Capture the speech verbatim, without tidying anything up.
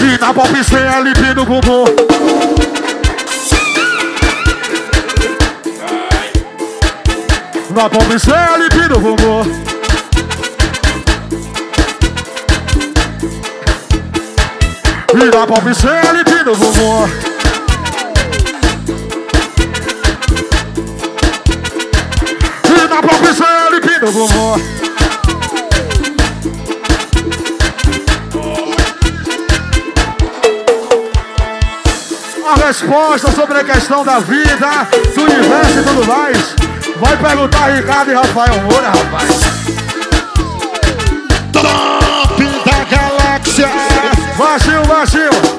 E na pop C L P no bumbum. Na pop C L P no bumbum. E na pop C L P no bumbum. E na pop C L P no bumbum. A resposta sobre a questão da vida, do universo e tudo mais, vai perguntar a Ricardo e Rafael Moura, rapaz. Top da galáxia. Baixinho, baixinho.